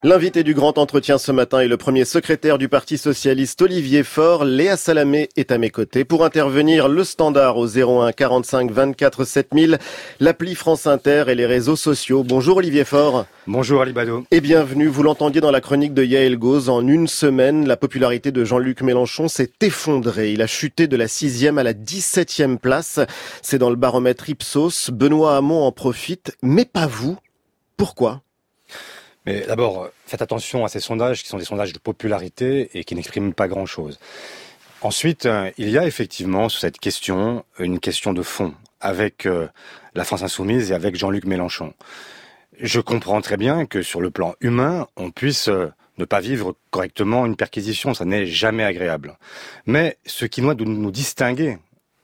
L'invité du grand entretien ce matin est le premier secrétaire du Parti socialiste Olivier Faure. Léa Salamé est à mes côtés. Pour intervenir, le standard au 01 45 24 7000, l'appli France Inter et les réseaux sociaux. Bonjour Olivier Faure. Bonjour Ali Bado. Et bienvenue. Vous l'entendiez dans la chronique de Yael Gauze. En une semaine, la popularité de Jean-Luc Mélenchon s'est effondrée. Il a chuté de la 6e à la 17e place. C'est dans le baromètre Ipsos. Benoît Hamon en profite, mais pas vous. Pourquoi ? Mais d'abord, faites attention à ces sondages qui sont des sondages de popularité et qui n'expriment pas grand-chose. Ensuite, il y a effectivement sur cette question une question de fond avec la France Insoumise et avec Jean-Luc Mélenchon. Je comprends très bien que sur le plan humain, on puisse ne pas vivre correctement une perquisition, ça n'est jamais agréable. Mais ce qui doit nous distinguer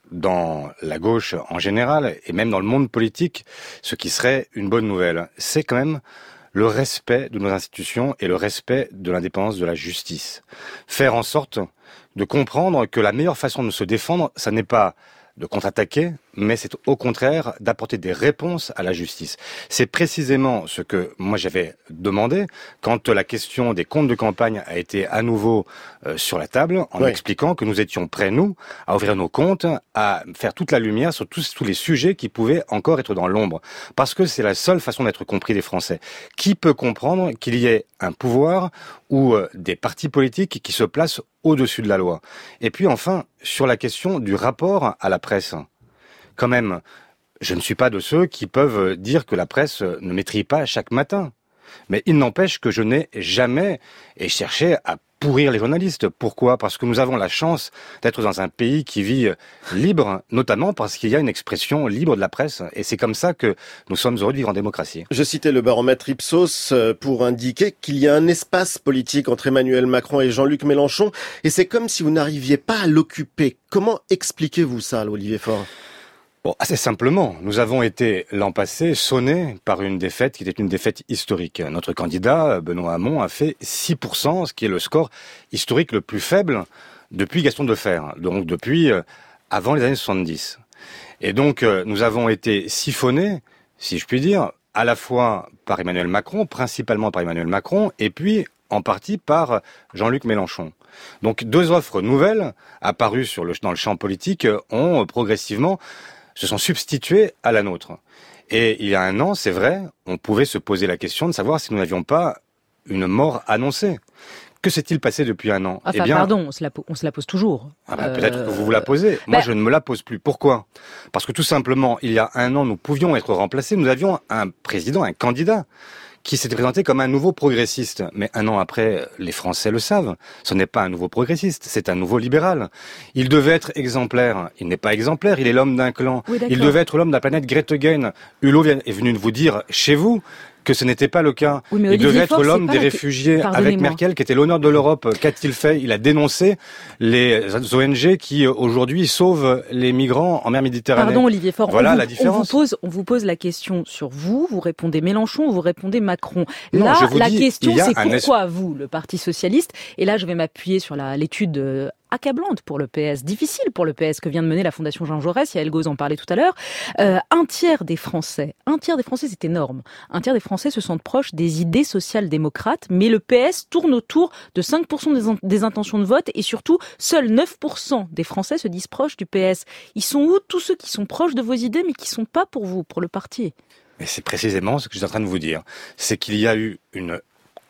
dans la gauche en général et même dans le monde politique, ce qui serait une bonne nouvelle, c'est quand même le respect de nos institutions et le respect de l'indépendance de la justice. Faire en sorte de comprendre que la meilleure façon de se défendre, ça n'est pas de contre-attaquer, mais c'est au contraire d'apporter des réponses à la justice. C'est précisément ce que moi j'avais demandé quand la question des comptes de campagne a été à nouveau sur la table, en expliquant que nous étions prêts, nous, à ouvrir nos comptes, à faire toute la lumière sur tous les sujets qui pouvaient encore être dans l'ombre. Parce que c'est la seule façon d'être compris des Français. Qui peut comprendre qu'il y ait un pouvoir ou des partis politiques qui se placent au-dessus de la loi? Et puis enfin, sur la question du rapport à la presse. Quand même, je ne suis pas de ceux qui peuvent dire que la presse ne m'étrille pas chaque matin. Mais il n'empêche que je n'ai jamais cherché à pourrir les journalistes. Pourquoi ? Parce que nous avons la chance d'être dans un pays qui vit libre, notamment parce qu'il y a une expression libre de la presse. Et c'est comme ça que nous sommes heureux de vivre en démocratie. Je citais le baromètre Ipsos pour indiquer qu'il y a un espace politique entre Emmanuel Macron et Jean-Luc Mélenchon. Et c'est comme si vous n'arriviez pas à l'occuper. Comment expliquez-vous ça, Olivier Faure ? Bon, assez simplement, nous avons été l'an passé sonnés par une défaite qui était une défaite historique. Notre candidat, Benoît Hamon, a fait 6%, ce qui est le score historique le plus faible depuis Gaston Defferre, donc depuis avant les années 70. Et donc, nous avons été siphonnés, si je puis dire, à la fois par Emmanuel Macron, principalement par Emmanuel Macron, et puis en partie par Jean-Luc Mélenchon. Donc, deux offres nouvelles apparues dans le champ politique ont progressivement se sont substitués à la nôtre. Et il y a un an, c'est vrai, on pouvait se poser la question de savoir si nous n'avions pas une mort annoncée. Que s'est-il passé depuis un an ? Enfin, pardon, on se la pose toujours. Peut-être que vous vous la posez. Moi, je ne me la pose plus. Pourquoi ? Parce que tout simplement, il y a un an, nous pouvions être remplacés. Nous avions un président, un candidat, qui s'était présenté comme un nouveau progressiste. Mais un an après, les Français le savent. Ce n'est pas un nouveau progressiste, c'est un nouveau libéral. Il devait être exemplaire. Il n'est pas exemplaire, il est l'homme d'un clan. Oui, il devait être l'homme de la planète Greta Thunberg. Hulot est venu vous dire, chez vous, que ce n'était pas le cas. Oui, il devait être l'homme des réfugiés avec Merkel, qui était l'honneur de l'Europe. Qu'a-t-il fait ? Il a dénoncé les ONG qui, aujourd'hui, sauvent les migrants en mer Méditerranée. Pardon, Olivier Faure. Voilà la différence. On vous pose la question sur vous répondez Mélenchon, vous répondez Macron. Là, la question, c'est pourquoi vous, le Parti Socialiste, et là, je vais m'appuyer sur l'étude accablante pour le PS, difficile pour le PS que vient de mener la Fondation Jean Jaurès, Yael Gauze en parlait tout à l'heure, un tiers des Français, c'est énorme, un tiers des Français se sentent proches des idées social-démocrates, mais le PS tourne autour de 5% des intentions de vote et surtout, seuls 9% des Français se disent proches du PS. Ils sont où tous ceux qui sont proches de vos idées mais qui sont pas pour vous, pour le parti ? Mais c'est précisément ce que je suis en train de vous dire. C'est qu'il y a eu une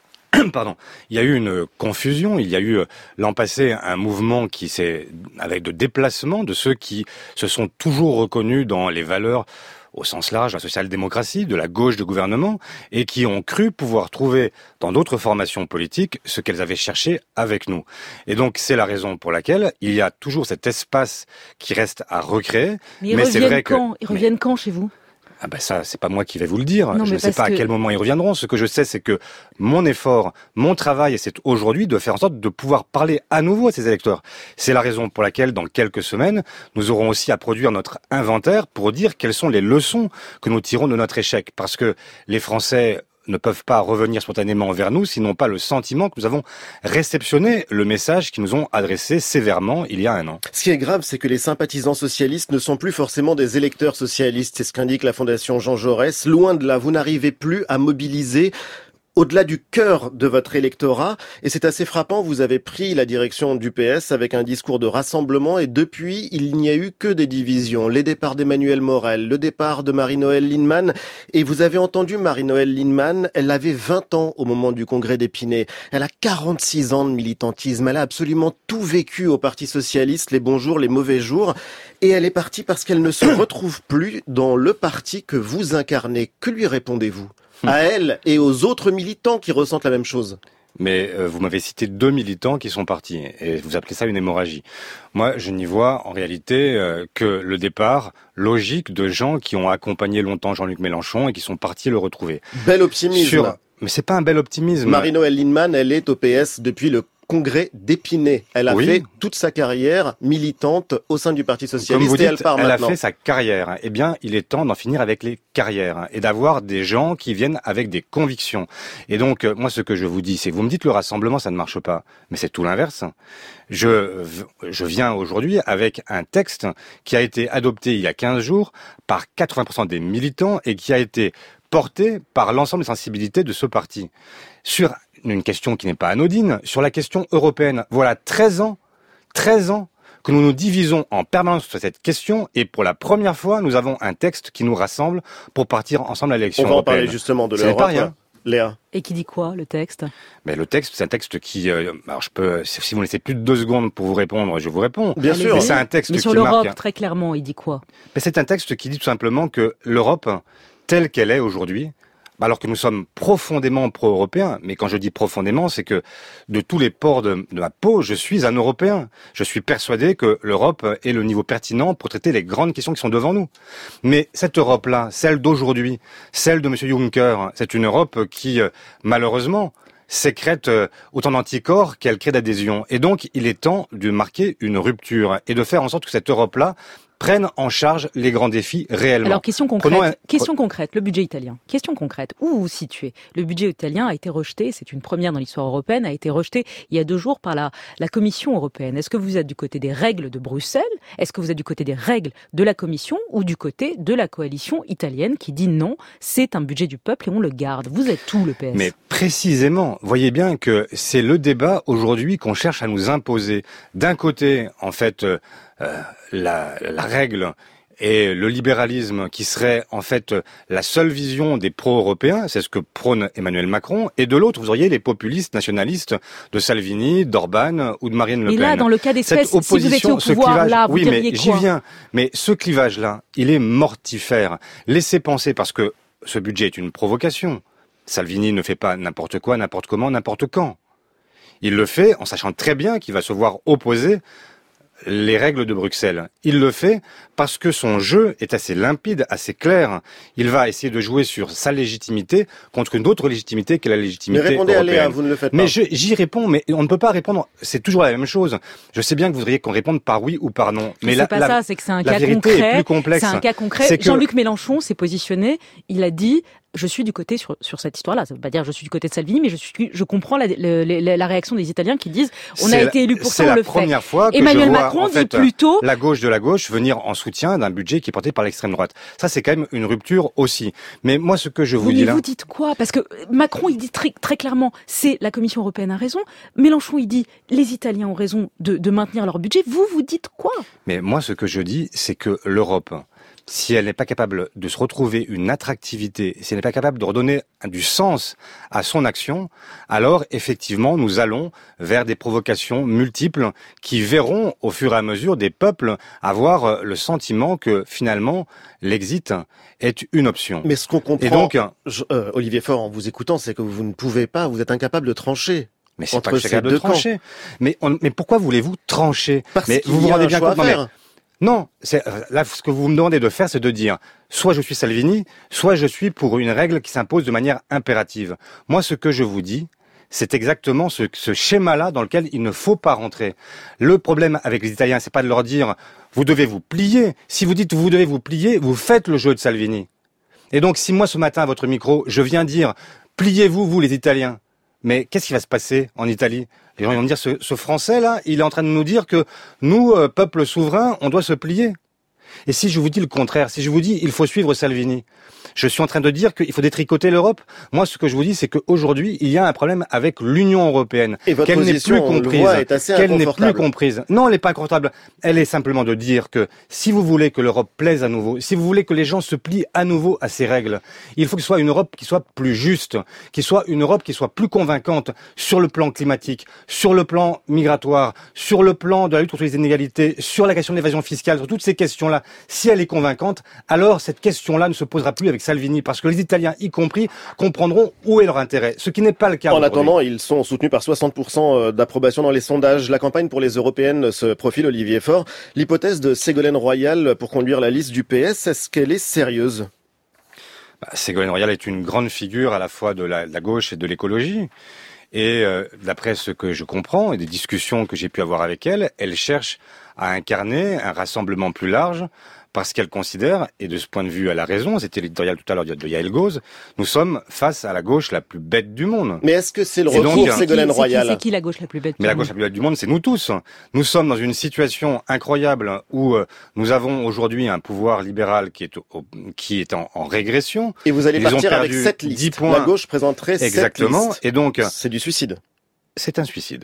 confusion. Il y a eu l'an passé un mouvement avec de déplacement de ceux qui se sont toujours reconnus dans les valeurs au sens large, la social-démocratie, de la gauche de gouvernement, et qui ont cru pouvoir trouver dans d'autres formations politiques ce qu'elles avaient cherché avec nous. Et donc c'est la raison pour laquelle il y a toujours cet espace qui reste à recréer. Mais c'est vrai ils reviennent quand chez vous ? Ah ben ça, c'est pas moi qui vais vous le dire. Je ne sais pas à quel moment ils reviendront. Ce que je sais, c'est que mon effort, mon travail, c'est aujourd'hui de faire en sorte de pouvoir parler à nouveau à ces électeurs. C'est la raison pour laquelle, dans quelques semaines, nous aurons aussi à produire notre inventaire pour dire quelles sont les leçons que nous tirons de notre échec. Parce que les Français ne peuvent pas revenir spontanément vers nous s'ils n'ont pas le sentiment que nous avons réceptionné le message qu'ils nous ont adressé sévèrement il y a un an. Ce qui est grave, c'est que les sympathisants socialistes ne sont plus forcément des électeurs socialistes. C'est ce qu'indique la Fondation Jean Jaurès. Loin de là, vous n'arrivez plus à mobiliser au-delà du cœur de votre électorat. Et c'est assez frappant, vous avez pris la direction du PS avec un discours de rassemblement et depuis, il n'y a eu que des divisions. Les départs d'Emmanuel Morel, le départ de Marie-Noëlle Lienemann. Et vous avez entendu Marie-Noëlle Lienemann, elle avait 20 ans au moment du congrès d'Épinay. Elle a 46 ans de militantisme. Elle a absolument tout vécu au Parti socialiste, les bons jours, les mauvais jours. Et elle est partie parce qu'elle ne se retrouve plus dans le parti que vous incarnez. Que lui répondez-vous ? À elle et aux autres militants qui ressentent la même chose. Mais vous m'avez cité 2 militants qui sont partis, et vous appelez ça une hémorragie. Moi, je n'y vois en réalité que le départ logique de gens qui ont accompagné longtemps Jean-Luc Mélenchon et qui sont partis le retrouver. Bel optimisme. Mais c'est pas un bel optimisme. Marie-Noëlle Lienemann, elle est au PS depuis le congrès d'Épinay. Elle a fait toute sa carrière militante au sein du Parti socialiste. Comme vous dites, et elle part maintenant. A fait sa carrière. Eh bien, il est temps d'en finir avec les carrières et d'avoir des gens qui viennent avec des convictions. Et donc, moi, ce que je vous dis, c'est vous me dites le rassemblement, ça ne marche pas. Mais c'est tout l'inverse. Je viens aujourd'hui avec un texte qui a été adopté il y a 15 jours par 80% des militants et qui a été porté par l'ensemble des sensibilités de ce parti. Sur une question qui n'est pas anodine, sur la question européenne. Voilà 13 ans que nous nous divisons en permanence sur cette question et pour la première fois, nous avons un texte qui nous rassemble pour partir ensemble à l'élection européenne. On va en parler justement de l'Europe. C'est pas rien. Léa. Et qui dit quoi, le texte ? Mais le texte, c'est un texte qui... alors je peux, si vous me laissez plus de 2 secondes pour vous répondre, je vous réponds. Bien sûr. Mais c'est un texte mais sur l'Europe, très clairement, il dit quoi ? Mais c'est un texte qui dit tout simplement que l'Europe, telle qu'elle est aujourd'hui, alors que nous sommes profondément pro-européens, mais quand je dis profondément, c'est que de tous les pores de ma peau, je suis un Européen. Je suis persuadé que l'Europe est le niveau pertinent pour traiter les grandes questions qui sont devant nous. Mais cette Europe-là, celle d'aujourd'hui, celle de M. Juncker, c'est une Europe qui, malheureusement, sécrète autant d'anticorps qu'elle crée d'adhésion. Et donc, il est temps de marquer une rupture et de faire en sorte que cette Europe-là prennent en charge les grands défis réellement. Alors, question concrète, le budget italien. Question concrète, où vous vous situez ? Le budget italien a été rejeté, c'est une première dans l'histoire européenne, a été rejeté il y a 2 jours par la Commission européenne. Est-ce que vous êtes du côté des règles de Bruxelles ? Est-ce que vous êtes du côté des règles de la Commission ou du côté de la coalition italienne qui dit non, c'est un budget du peuple et on le garde ? Vous êtes où, le PS ? Mais précisément, voyez bien que c'est le débat aujourd'hui qu'on cherche à nous imposer. D'un côté, en fait, la règle et le libéralisme qui serait en fait la seule vision des pro-européens, c'est ce que prône Emmanuel Macron, et de l'autre vous auriez les populistes nationalistes de Salvini, d'Orban ou de Marine Le Pen. Mais là, dans le cas d'espèce, si vous étiez au pouvoir, là, vous diriez quoi ? J'y viens. Mais ce clivage-là, il est mortifère. Laissez penser, parce que ce budget est une provocation. Salvini ne fait pas n'importe quoi, n'importe comment, n'importe quand. Il le fait en sachant très bien qu'il va se voir opposer les règles de Bruxelles. Il le fait parce que son jeu est assez limpide, assez clair. Il va essayer de jouer sur sa légitimité contre une autre légitimité qui est la légitimité européenne. Mais répondez à Léa, vous ne le faites pas. Mais j'y réponds, mais on ne peut pas répondre. C'est toujours la même chose. Je sais bien que vous voudriez qu'on réponde par oui ou par non. Mais c'est pas ça, c'est que c'est un cas concret. Est plus complexe. C'est un cas concret. Jean-Luc Mélenchon s'est positionné. Il a dit: je suis du côté sur cette histoire-là. Ça veut pas dire je suis du côté de Salvini, mais je comprends la réaction des Italiens qui disent on a été élus pour ça, on le fait. C'est la première fois que Emmanuel je vois Macron en fait, dit plutôt la gauche de la gauche venir en soutien d'un budget qui est porté par l'extrême droite. Ça, c'est quand même une rupture aussi. Mais moi, ce que je vous dis là... vous dites quoi ? Parce que Macron, il dit très clairement, c'est la Commission européenne a raison. Mélenchon, il dit les Italiens ont raison de maintenir leur budget. Vous dites quoi ? Mais moi, ce que je dis, c'est que l'Europe, si elle n'est pas capable de se retrouver une attractivité, si elle n'est pas capable de redonner du sens à son action, alors effectivement nous allons vers des provocations multiples qui verront au fur et à mesure des peuples avoir le sentiment que finalement l'exit est une option. Mais ce qu'on comprend, et donc, Olivier Faure, en vous écoutant, c'est que vous ne pouvez pas, vous êtes incapable de trancher. Mais c'est pas que je suis capable de trancher. Mais pourquoi voulez-vous trancher ? Mais vous vous rendez bien compte, non, là, ce que vous me demandez de faire, c'est de dire, soit je suis Salvini, soit je suis pour une règle qui s'impose de manière impérative. Moi, ce que je vous dis, c'est exactement ce schéma-là dans lequel il ne faut pas rentrer. Le problème avec les Italiens, c'est pas de leur dire, vous devez vous plier. Si vous dites, vous devez vous plier, vous faites le jeu de Salvini. Et donc, si moi, ce matin, à votre micro, je viens dire, pliez-vous, vous, les Italiens. Mais qu'est-ce qui va se passer en Italie ? Les gens vont me dire, ce Français-là, il est en train de nous dire que nous, peuple souverain, on doit se plier. Et si je vous dis le contraire, si je vous dis il faut suivre Salvini, je suis en train de dire qu'il faut détricoter l'Europe. Moi, ce que je vous dis, c'est qu'aujourd'hui, il y a un problème avec l'Union européenne. Et votre position, on le voit, est assez inconfortable. Qu'elle n'est plus comprise. Non, elle n'est pas inconfortable. Elle est simplement de dire que si vous voulez que l'Europe plaise à nouveau, si vous voulez que les gens se plient à nouveau à ses règles, il faut que ce soit une Europe qui soit plus juste, qui soit une Europe qui soit plus convaincante sur le plan climatique, sur le plan migratoire, sur le plan de la lutte contre les inégalités, sur la question de l'évasion fiscale, sur toutes ces questions-là. Si elle est convaincante, alors cette question-là ne se posera plus avec Salvini, parce que les Italiens, y compris, comprendront où est leur intérêt. Ce qui n'est pas le cas. En attendant, ils sont soutenus par 60% d'approbation dans les sondages. La campagne pour les européennes se profile, Olivier Faure. L'hypothèse de Ségolène Royal pour conduire la liste du PS, est-ce qu'elle est sérieuse? Ségolène Royal est une grande figure à la fois de la gauche et de l'écologie. Et d'après ce que je comprends et des discussions que j'ai pu avoir avec elle, elle cherche à incarner un rassemblement plus large parce qu'elle considère, et de ce point de vue elle a raison, c'était l'éditorial tout à l'heure de Yael Gauze, nous sommes face à la gauche la plus bête du monde. Mais est-ce que c'est le retour de Ségolène Royal? C'est qui la gauche la plus bête du monde? Mais la gauche la plus bête du monde, c'est nous tous. Nous sommes dans une situation incroyable où nous avons aujourd'hui un pouvoir libéral qui est en régression. Et vous allez partir avec 7 listes. La gauche présenterait 7 listes. Exactement. Et donc, c'est du suicide. C'est un suicide.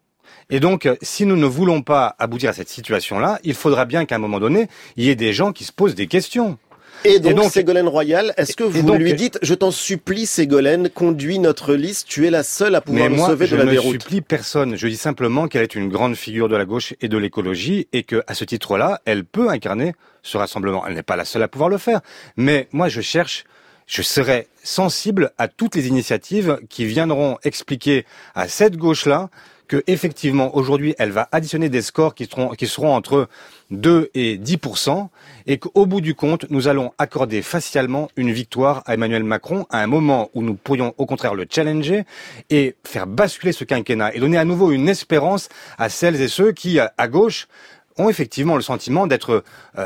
Et donc, si nous ne voulons pas aboutir à cette situation-là, il faudra bien qu'à un moment donné, il y ait des gens qui se posent des questions. Et donc Ségolène Royal, est-ce que vous lui dites, je t'en supplie Ségolène, conduis notre liste, tu es la seule à pouvoir nous sauver de la déroute? Je ne supplie personne, je dis simplement qu'elle est une grande figure de la gauche et de l'écologie et que, à ce titre-là, elle peut incarner ce rassemblement. Elle n'est pas la seule à pouvoir le faire. Mais moi, je serai sensible à toutes les initiatives qui viendront expliquer à cette gauche-là que effectivement aujourd'hui elle va additionner des scores qui seront entre 2 et 10% et qu'au bout du compte nous allons accorder facialement une victoire à Emmanuel Macron à un moment où nous pourrions au contraire le challenger et faire basculer ce quinquennat et donner à nouveau une espérance à celles et ceux qui à gauche ont effectivement le sentiment d'être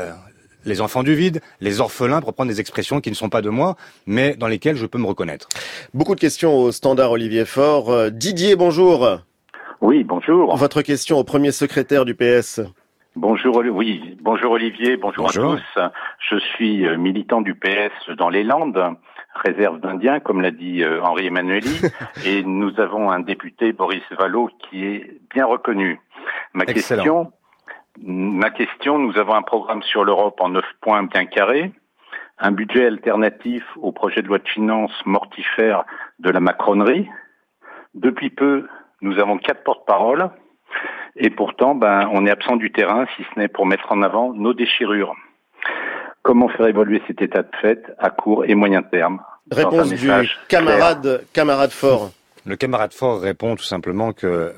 les enfants du vide, les orphelins, pour prendre des expressions qui ne sont pas de moi, mais dans lesquelles je peux me reconnaître. Beaucoup de questions au standard, Olivier Faure. Didier, bonjour. Oui, bonjour. Votre question au premier secrétaire du PS. Bonjour Olivier, bonjour à tous. Je suis militant du PS dans les Landes, réserve d'Indiens, comme l'a dit Henri Emmanuelli, et nous avons un député, Boris Vallaud, qui est bien reconnu. Ma question, nous avons un programme sur l'Europe en 9 points bien carrés, un budget alternatif au projet de loi de finances mortifère de la macronerie. Depuis peu, nous avons 4 porte-paroles et pourtant, on est absent du terrain, si ce n'est pour mettre en avant nos déchirures. Comment faire évoluer cet état de fait à court et moyen terme? Réponse du camarade Faure. Le camarade Faure répond tout simplement que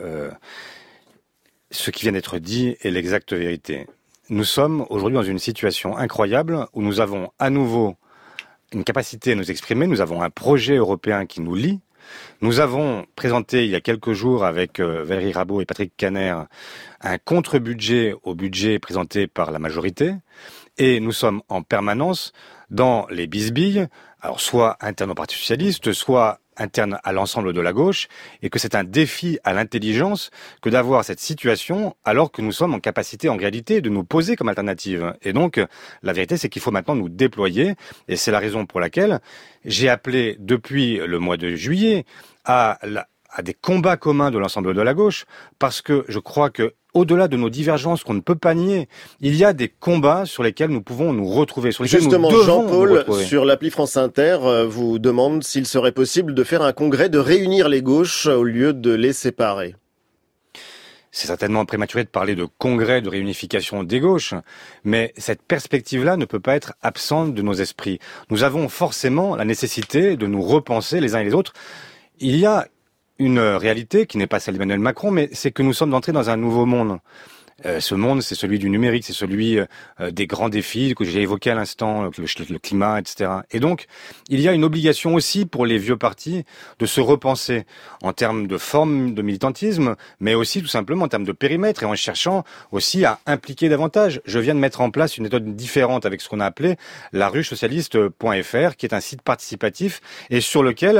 ce qui vient d'être dit est l'exacte vérité. Nous sommes aujourd'hui dans une situation incroyable où nous avons à nouveau une capacité à nous exprimer, nous avons un projet européen qui nous lie. Nous avons présenté il y a quelques jours avec Valérie Rabault et Patrick Caner un contre-budget au budget présenté par la majorité et nous sommes en permanence dans les bisbilles, alors soit internes au Parti Socialiste, soit interne à l'ensemble de la gauche, et que c'est un défi à l'intelligence que d'avoir cette situation alors que nous sommes en capacité en réalité de nous poser comme alternative. Et donc la vérité c'est qu'il faut maintenant nous déployer, et c'est la raison pour laquelle j'ai appelé depuis le mois de juillet à des combats communs de l'ensemble de la gauche, parce que je crois que au-delà de nos divergences qu'on ne peut pas nier, il y a des combats sur lesquels nous pouvons nous retrouver, sur lesquels justement, nous devons nous retrouver. Jean-Paul, sur l'appli France Inter, vous demande s'il serait possible de faire un congrès, de réunir les gauches au lieu de les séparer. C'est certainement prématuré de parler de congrès de réunification des gauches, mais cette perspective-là ne peut pas être absente de nos esprits. Nous avons forcément la nécessité de nous repenser les uns et les autres. Il y a une réalité qui n'est pas celle d'Emmanuel Macron, mais c'est que nous sommes entrés dans un nouveau monde. Ce monde, c'est celui du numérique, c'est celui des grands défis que j'ai évoqués à l'instant, le climat, etc. Et donc, il y a une obligation aussi pour les vieux partis de se repenser en termes de forme de militantisme, mais aussi tout simplement en termes de périmètre et en cherchant aussi à impliquer davantage. Je viens de mettre en place une méthode différente avec ce qu'on a appelé la ruche socialiste.fr, qui est un site participatif et sur lequel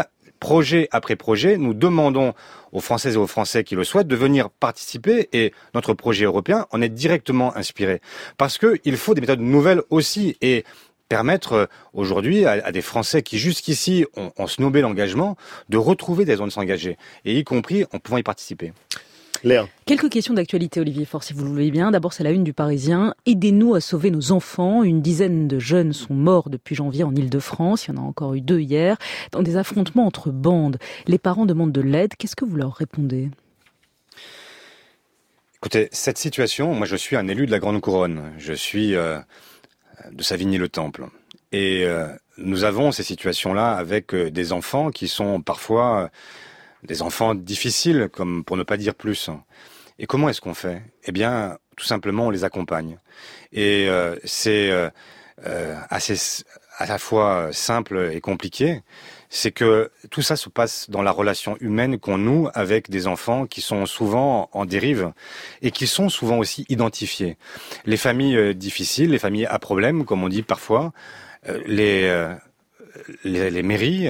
projet après projet, nous demandons aux Françaises et aux Français qui le souhaitent de venir participer, et notre projet européen en est directement inspiré. Parce que il faut des méthodes nouvelles aussi, et permettre aujourd'hui à des Français qui jusqu'ici ont snobé l'engagement de retrouver des zones de s'engager, et y compris en pouvant y participer. Léa. Quelques questions d'actualité, Olivier Faure, si vous le voulez bien. D'abord, c'est la une du Parisien. Aidez-nous à sauver nos enfants. Une dizaine de jeunes sont morts depuis janvier en Île-de-France. Il y en a encore eu 2 hier, dans des affrontements entre bandes. Les parents demandent de l'aide. Qu'est-ce que vous leur répondez ? Écoutez, cette situation, moi je suis un élu de la Grande Couronne. Je suis de Savigny-le-Temple. Et nous avons ces situations-là avec des enfants qui sont parfois des enfants difficiles, comme pour ne pas dire plus. Et comment est-ce qu'on fait ? Eh bien, tout simplement, on les accompagne. Et c'est assez à la fois simple et compliqué. C'est que tout ça se passe dans la relation humaine qu'on noue avec des enfants qui sont souvent en dérive et qui sont souvent aussi identifiés. Les familles difficiles, les familles à problème, comme on dit parfois, les mairies,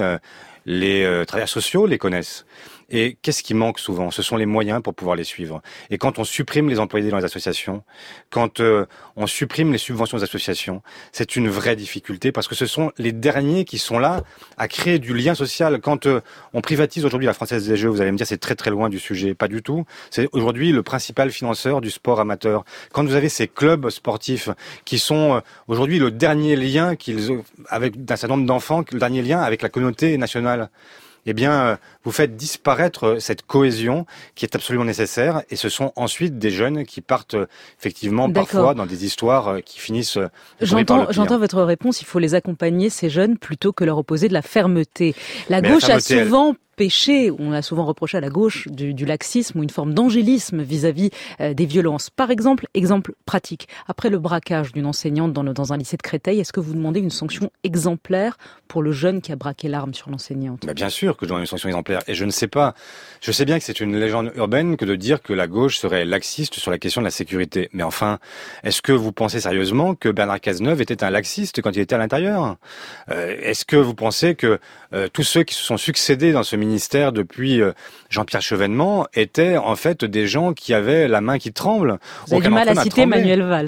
les travailleurs sociaux les connaissent. Et qu'est-ce qui manque souvent ? Ce sont les moyens pour pouvoir les suivre. Et quand on supprime les employés dans les associations, quand on supprime les subventions aux associations, c'est une vraie difficulté parce que ce sont les derniers qui sont là à créer du lien social. Quand on privatise aujourd'hui la Française des Jeux, vous allez me dire c'est très très loin du sujet. Pas du tout. C'est aujourd'hui le principal financeur du sport amateur. Quand vous avez ces clubs sportifs qui sont aujourd'hui le dernier lien avec d'un certain nombre d'enfants, le dernier lien avec la communauté nationale, eh bien, vous faites disparaître cette cohésion qui est absolument nécessaire. Et ce sont ensuite des jeunes qui partent effectivement parfois dans des histoires qui finissent... J'entends votre réponse, il faut les accompagner, ces jeunes, plutôt que leur opposer de la fermeté. La gauche a souvent péché, on a souvent reproché à la gauche du laxisme ou une forme d'angélisme vis-à-vis des violences. Par exemple, exemple pratique, après le braquage d'une enseignante dans un lycée de Créteil, est-ce que vous demandez une sanction exemplaire pour le jeune qui a braqué l'arme sur l'enseignante ? Bien sûr que je demande une sanction exemplaire. Et je ne sais pas, je sais bien que c'est une légende urbaine que de dire que la gauche serait laxiste sur la question de la sécurité. Mais enfin, est-ce que vous pensez sérieusement que Bernard Cazeneuve était un laxiste quand il était à l'intérieur ? Est-ce que vous pensez que tous ceux qui se sont succédés dans ce ministère depuis Jean-Pierre Chevènement étaient en fait des gens qui avaient la main qui tremble ? Vous avez du mal à citer Manuel Valls.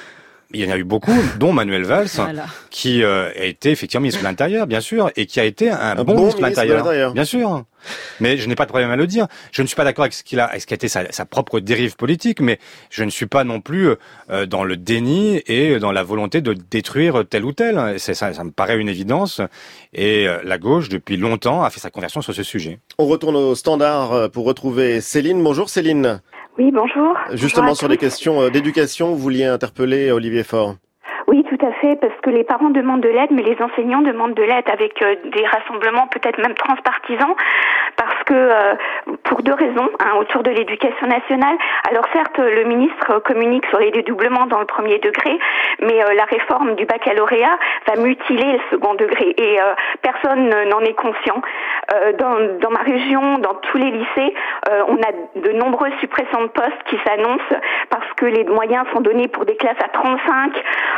Il y en a eu beaucoup, dont Manuel Valls, qui a été effectivement ministre de l'Intérieur, bien sûr, et qui a été un bon ministre de l'Intérieur, bien sûr. Mais je n'ai pas de problème à le dire. Je ne suis pas d'accord avec ce qui a été sa propre dérive politique, mais je ne suis pas non plus dans le déni et dans la volonté de détruire tel ou tel. Ça me paraît une évidence. Et la gauche, depuis longtemps, a fait sa conversion sur ce sujet. On retourne au standard pour retrouver Céline. Bonjour Céline. Oui, bonjour. Justement, sur les questions d'éducation, vous vouliez interpeller Olivier Faure. Oui, tout à fait, parce que les parents demandent de l'aide, mais les enseignants demandent de l'aide avec des rassemblements peut-être même transpartisans, parce que pour 2 raisons, autour de l'éducation nationale. Alors certes, le ministre communique sur les dédoublements dans le 1er degré, mais la réforme du baccalauréat va mutiler le 2nd degré, et personne n'en est conscient. Dans ma région, dans tous les lycées, on a de nombreuses suppressions de postes qui s'annoncent parce que les moyens sont donnés pour des classes à 35,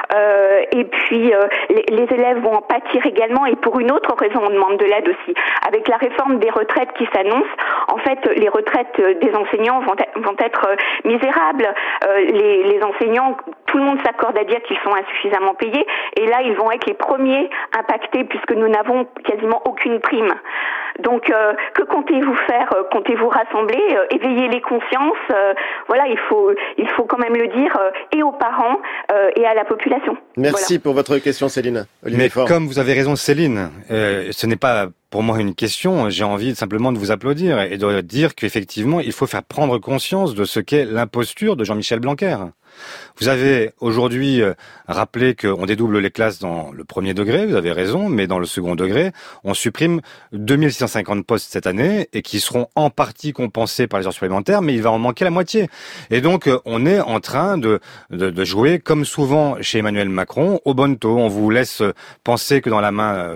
et puis les élèves vont en pâtir également, et pour une autre raison on demande de l'aide aussi. Avec la réforme des retraites qui s'annonce, en fait les retraites des enseignants vont être misérables. Les enseignants, tout le monde s'accorde à dire qu'ils sont insuffisamment payés, et là ils vont être les premiers impactés puisque nous n'avons quasiment aucune prime. Donc que comptez-vous faire ? Comptez-vous rassembler, éveiller les consciences ? Voilà, il faut quand même le dire, et aux parents et à la population. Merci pour votre question, Céline. Mais comme vous avez raison, Céline, ce n'est pas pour moi une question. J'ai envie simplement de vous applaudir et de dire qu'effectivement, il faut faire prendre conscience de ce qu'est l'imposture de Jean-Michel Blanquer. Vous avez aujourd'hui rappelé qu'on dédouble les classes dans le 1er degré, vous avez raison, mais dans le 2nd degré, on supprime 2650 postes cette année et qui seront en partie compensés par les heures supplémentaires, mais il va en manquer la moitié. Et donc, on est en train de jouer, comme souvent chez Emmanuel Macron, au bonneteau. On vous laisse penser que dans la main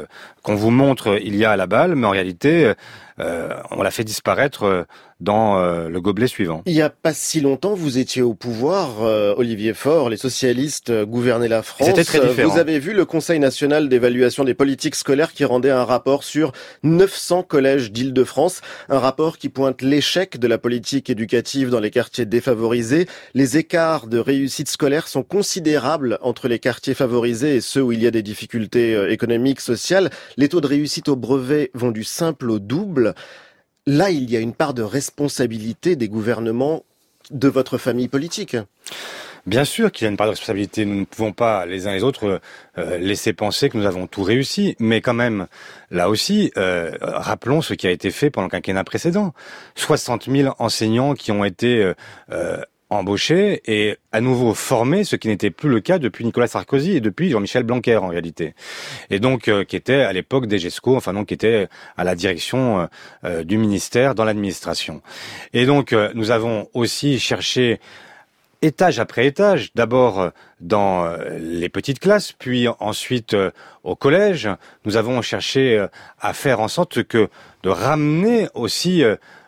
qu'on vous montre il y a à la balle, mais en réalité, on l'a fait disparaître dans le gobelet suivant. Il n'y a pas si longtemps, vous étiez au pouvoir, Olivier Faure, les socialistes gouvernaient la France. C'était très différent. Vous avez vu le Conseil national d'évaluation des politiques scolaires qui rendait un rapport sur 900 collèges d'Île-de-France, un rapport qui pointe l'échec de la politique éducative dans les quartiers défavorisés. Les écarts de réussite scolaire sont considérables entre les quartiers favorisés et ceux où il y a des difficultés économiques, sociales. Les taux de réussite au brevet vont du simple au double. Là, il y a une part de responsabilité des gouvernements de votre famille politique. Bien sûr qu'il y a une part de responsabilité. Nous ne pouvons pas, les uns et les autres, laisser penser que nous avons tout réussi. Mais quand même, là aussi, rappelons ce qui a été fait pendant le quinquennat précédent. 60 000 enseignants qui ont été embauchés et à nouveau formés, ce qui n'était plus le cas depuis Nicolas Sarkozy et depuis Jean-Michel Blanquer en réalité. Et donc qui était à l'époque DGESCO, enfin donc qui était à la direction du ministère dans l'administration. Et donc nous avons aussi cherché étage après étage, d'abord dans les petites classes, puis ensuite au collège, nous avons cherché à faire en sorte de ramener aussi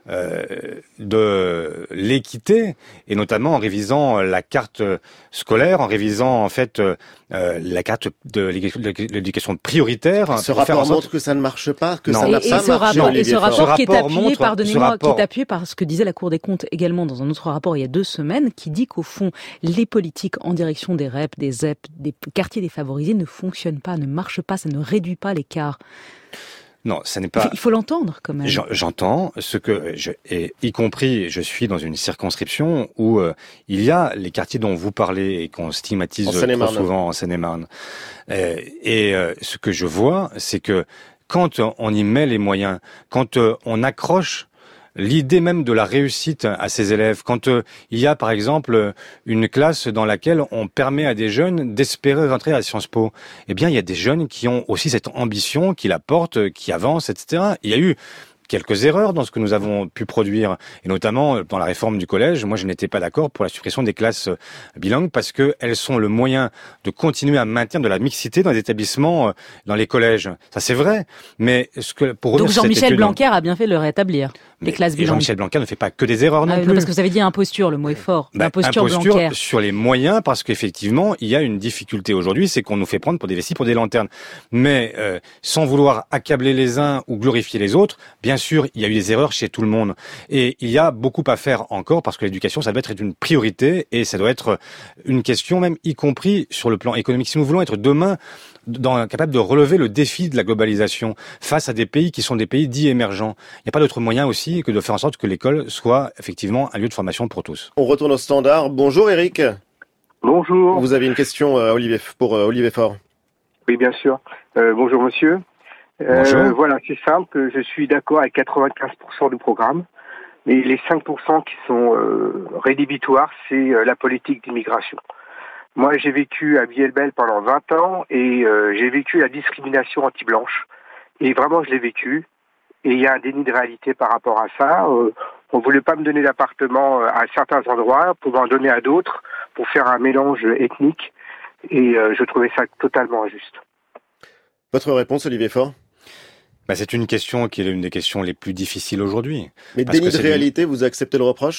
de l'équité, et notamment en révisant la carte scolaire, en révisant en fait la carte de l'éducation prioritaire. Ce rapport montre que ça ne marche pas, que ça n'a pas marché. Et ce rapport qui est appuyé, pardonnez-moi, qui est appuyé par ce que disait la Cour des comptes également dans un autre rapport il y a 2 semaines, qui dit qu'au fond, les politiques en direction des REP, des ZEP, des quartiers défavorisés ne fonctionnent pas, ne marchent pas, ça ne réduit pas l'écart. Non, ça n'est pas. Il faut l'entendre quand même. J'entends ce que y compris, je suis dans une circonscription où il y a les quartiers dont vous parlez et qu'on stigmatise trop souvent en Seine-et-Marne. Ce que je vois, c'est que quand on y met les moyens, quand on accroche l'idée même de la réussite à ces élèves, quand il y a par exemple une classe dans laquelle on permet à des jeunes d'espérer rentrer à Sciences Po, eh bien il y a des jeunes qui ont aussi cette ambition, qui la portent, qui avancent, etc. Il y a eu quelques erreurs dans ce que nous avons pu produire, et notamment dans la réforme du collège. Moi, je n'étais pas d'accord pour la suppression des classes bilingues parce que elles sont le moyen de continuer à maintenir de la mixité dans les établissements, dans les collèges. Ça, c'est vrai. Mais donc Jean-Michel Blanquer a bien fait de le rétablir. Les classes bilingues. Jean-Michel Blanquer ne fait pas que des erreurs non plus. Non, parce que vous avez dit imposture, le mot est fort. Imposture Blanquer. Sur les moyens, parce qu'effectivement, il y a une difficulté aujourd'hui, c'est qu'on nous fait prendre pour des vessies, pour des lanternes. Mais sans vouloir accabler les uns ou glorifier les autres, bien sûr, il y a eu des erreurs chez tout le monde. Et il y a beaucoup à faire encore, parce que l'éducation, ça doit être une priorité, et ça doit être une question même, y compris sur le plan économique. Si nous voulons être demain capable de relever le défi de la globalisation face à des pays qui sont des pays dits émergents, il n'y a pas d'autre moyen aussi que de faire en sorte que l'école soit effectivement un lieu de formation pour tous. On retourne au standard. Bonjour Eric. Bonjour. Vous avez une question pour Olivier Faure. Oui, bien sûr. Bonjour monsieur. Bonjour. Voilà, c'est simple. Je suis d'accord avec 95% du programme. Mais les 5% qui sont rédhibitoires, c'est la politique d'immigration. Moi, j'ai vécu à Bielbel pendant 20 ans et j'ai vécu la discrimination anti-blanche. Et vraiment, je l'ai vécu. Et il y a un déni de réalité par rapport à ça. On voulait pas me donner d'appartement à certains endroits pour m'en donner à d'autres pour faire un mélange ethnique. Et je trouvais ça totalement injuste. Votre réponse, Olivier Faure ? C'est une question qui est l'une des questions les plus difficiles aujourd'hui. Mais déni de réalité, vous acceptez le reproche ?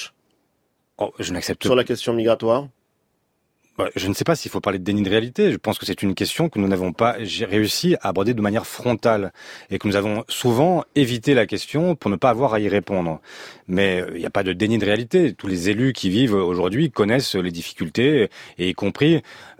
Je n'accepte pas. Sur la question migratoire ? Je ne sais pas s'il faut parler de déni de réalité. Je pense que c'est une question que nous n'avons pas réussi à aborder de manière frontale et que nous avons souvent évité la question pour ne pas avoir à y répondre. Mais il n'y a pas de déni de réalité. Tous les élus qui vivent aujourd'hui connaissent les difficultés, et y compris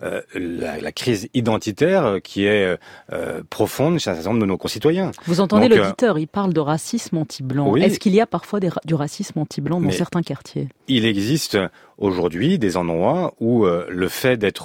la crise identitaire qui est profonde chez un certain nombre de nos concitoyens. Vous entendez l'auditeur, il parle de racisme anti-blanc. Oui. Est-ce qu'il y a parfois du racisme anti-blanc dans certains quartiers ? Il existe aujourd'hui des endroits où le fait de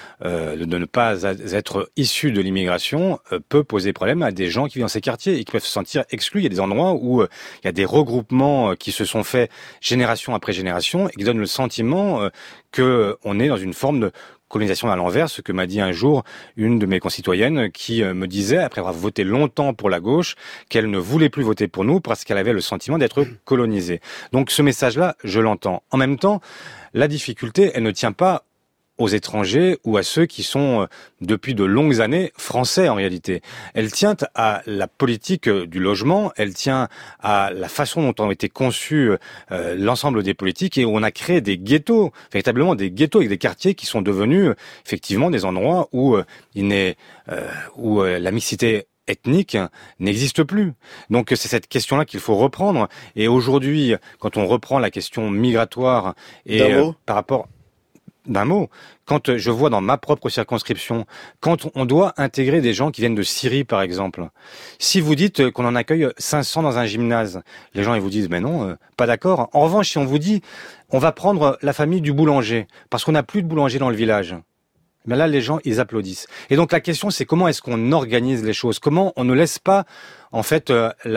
ne pas être issu de l'immigration peut poser problème à des gens qui vivent dans ces quartiers et qui peuvent se sentir exclus. Il y a des endroits où il y a des regroupements qui se sont faits génération après génération et qui donnent le sentiment qu'on est dans une forme de colonisation à l'envers, ce que m'a dit un jour une de mes concitoyennes qui me disait, après avoir voté longtemps pour la gauche, qu'elle ne voulait plus voter pour nous parce qu'elle avait le sentiment d'être colonisée. Donc ce message-là, je l'entends. En même temps, la difficulté, elle ne tient pas aux étrangers ou à ceux qui sont depuis de longues années français en réalité. Elle tient à la politique du logement, elle tient à la façon dont ont été conçus l'ensemble des politiques et où on a créé des ghettos, véritablement des ghettos avec des quartiers qui sont devenus effectivement des endroits où où la mixité ethnique n'existe plus. Donc c'est cette question-là qu'il faut reprendre. Et aujourd'hui, quand on reprend la question migratoire et par rapport d'un mot, quand je vois dans ma propre circonscription, quand on doit intégrer des gens qui viennent de Syrie, par exemple, si vous dites qu'on en accueille 500 dans un gymnase, les gens ils vous disent, mais non, pas d'accord. En revanche, si on vous dit, on va prendre la famille du boulanger, parce qu'on n'a plus de boulanger dans le village, mais là, les gens, ils applaudissent. Et donc, la question, c'est comment est-ce qu'on organise les choses? Comment on ne laisse pas, en fait,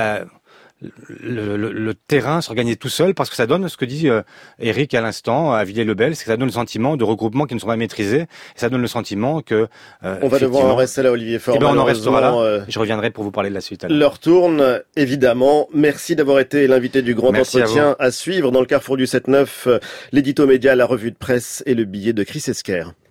le terrain s'organiser tout seul, parce que ça donne ce que dit Eric à l'instant à Villers-le-Bel, c'est que ça donne le sentiment de regroupements qui ne sont pas maîtrisés, et ça donne le sentiment que on va devoir en rester là, Olivier Faure. On en restera là. Je reviendrai pour vous parler de la suite. L'heure tourne, évidemment. Merci d'avoir été l'invité du grand entretien à suivre dans le Carrefour du 7-9, l'édito média, la revue de presse et le billet de Chris Esquer.